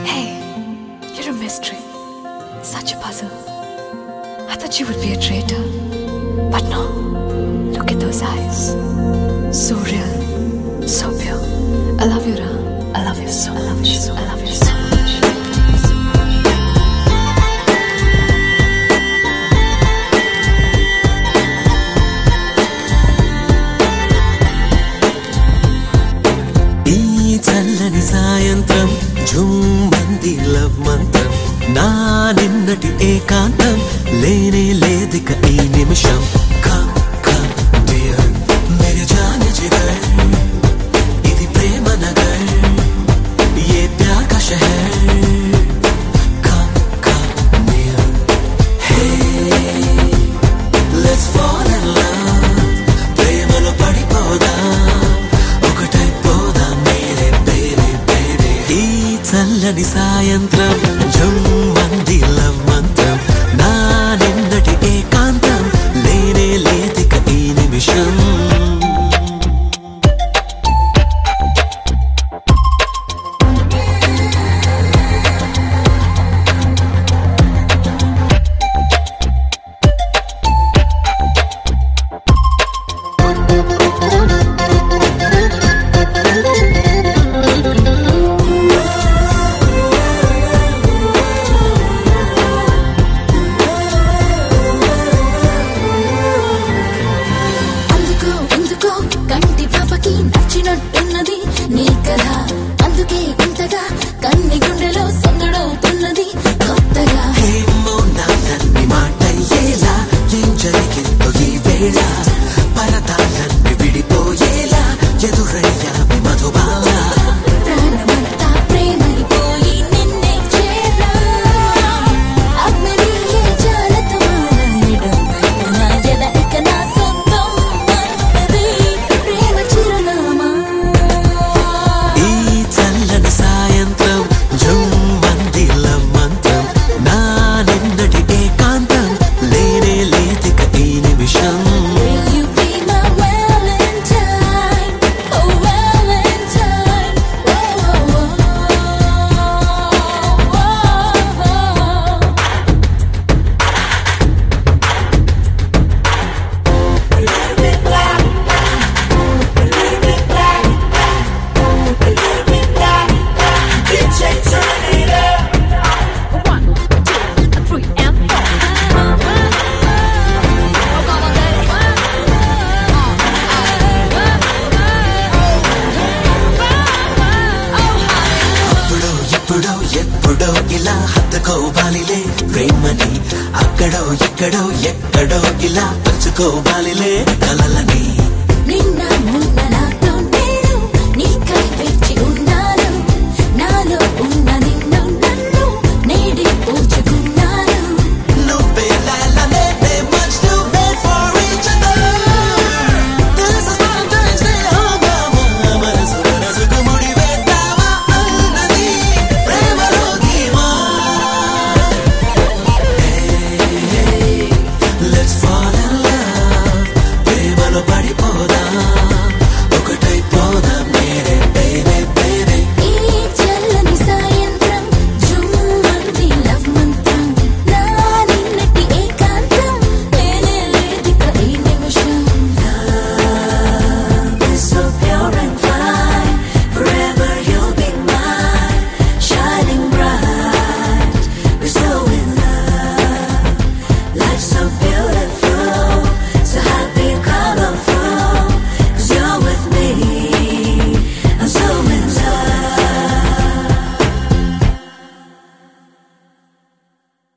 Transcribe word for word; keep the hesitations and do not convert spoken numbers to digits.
Hey, you're a mystery. Such a puzzle. I thought you would be a traitor. But no. Look at those eyes. So real. So pure. I love you, Ra. I love you so much. I love you so, I love you so much. చల్లని సాయంత్రం జుమ్మంది love మంత్రం నా నిన్నటి ఏకాంతం లేనే లేదిక ఈ నిమిషం కమ్ కమ్ డియర్ మేరే జాన్ జిగర్ ఇది ప్రేమ నగర్ ये प्यार का शहर come come near hey let's fall in love ప్రేమలో పడిపోదా ఒకటై పోదా మేరే బేబీ బేబీ ఈ చల్లని సాయంత్రం జుమ్మంది లవ్ మంత్రం నా నిన్నటి ఏకాంతం లేనే లేదిక ఈ నిమిషం కంటి పాపకి నచ్చినట్టున్నది నీ కథ అందుకే ఇంతగా కన్ని గుండెలో సందడవుతున్నది కొత్తగా మౌనాలన్నీ మాటయ్యేలా ఏం జరిగిందో ఈ వేళ పరదాలన్నీ విడిపోయేలా ఎదురయ్యావి మధుబాల ప్రాణమంతా ప్రేమైపోయి నిన్నే చేరా అగ్నియే జాలతమానడం నా ఎద ఇక నా సొంతం అన్నది ప్రేమ చిరునామా ఈ చల్లని సాయంత్రం జుమ్మంది లవ్ మంత్రం నా నిన్నటి ఏకాంతం లేనే లేదిక ఈ నిమిషం Will you be my Valentine? Oh Valentine. Oh, oh, అప్పుడో ఎప్పుడో ఎప్పుడో ఇలా హత్తుకోవాలిలే ప్రేమని అక్కడో ఎక్కడో ఎక్కడో ఇలా పంచుకోవాలిలే కలలని నిన్న